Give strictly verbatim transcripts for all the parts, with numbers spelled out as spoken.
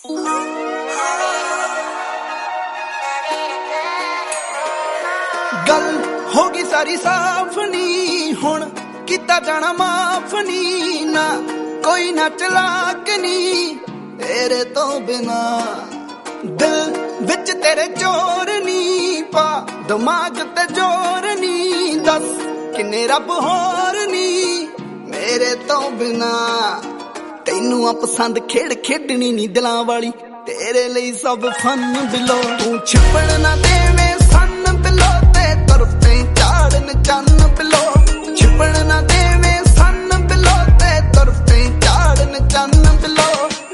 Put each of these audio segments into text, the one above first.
गल होगी सारी साफ नी हुण किता जाना माफ नी ना कोई ना चलाक नी तेरे तो बिना दिल विच तेरे चोर नी पा दिमाग ते जोर नी दस किन्ने रब होर नी मेरे तो बिना तैनू आ पसंद खेड़ खेडनी नी दिलां वाली तेरे लिए सब फन बिलो तू छिपण ना देवे सन बिलो ते तुर पे चाड़न चन्न बिलो छिपण ना देवे सन बिलो ते तुर पे चाड़न चन्न बिलो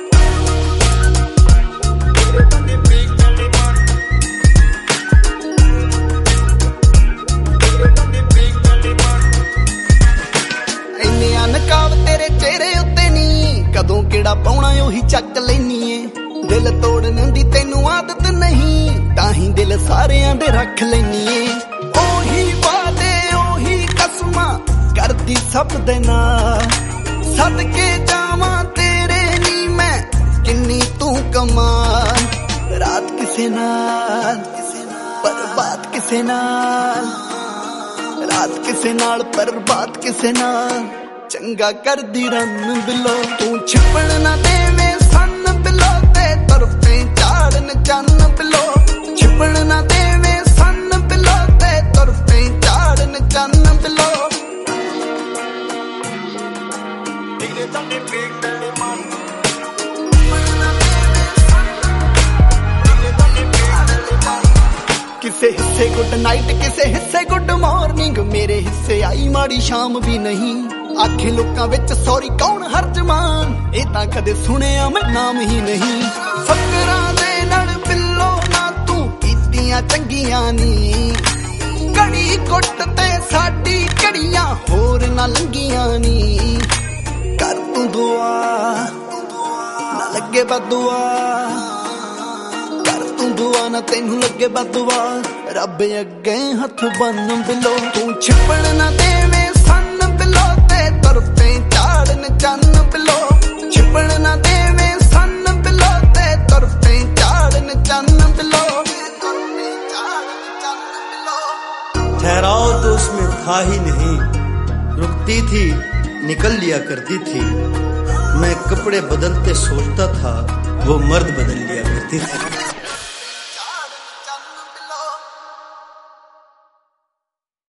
इन्ने अनकाब तेरे चेहरे उत्ते नी कदों केड़ा पाउणा ओही चक लैनी है दिल तोड़न दी तैनू आदत नहीं ताही दिल सारियां दे रख लैनी है ओही वादे ओही कसमां करदी सब दे नाल सदके जावां तेरे नी मैं किन्नी तू कमाल रात किसे नाल पर बात किसे नाल रात किसे नाल पर बात किसे नाल चंगा कर दी रन बिलो तू छिपण ना देवे सन बिलो ते तुर पे चाड़न चन्न बिलो छिपण ना देवे सन बिलो ते तुर पे चाड़न चन्न बिलो किसे हिस्से गुड नाइट किसे हिस्से गुड मॉर्निंग मेरे हिस्से आई माड़ी शाम भी नहीं आखे लोकां विच सॉरी कौन हरजमान ए तां कदे सुनिया मैं नाम ही नहीं फकरां दे नाल बिल्लो ना तू कीतियां चंगियां नी कड़ी कुट ते साडी कड़ियां होर ना लंगियां नी कर तू दुआ ना लगे बदुआ कर तू दुआ ना तैनू लगे बदुआ रब अगे हथ बन बिलो तू छिपण ना देवे सन बिलो ते तुर पे चाड़न चन्न बिलो छिपण ना देवे सन बिलो ते तुर पे चाड़न चन्न बिलो ठहराव तो उसमें था ही नहीं रुकती थी निकल लिया करती थी मैं कपड़े बदलते सोचता था वो मर्द बदल लिया करती थी।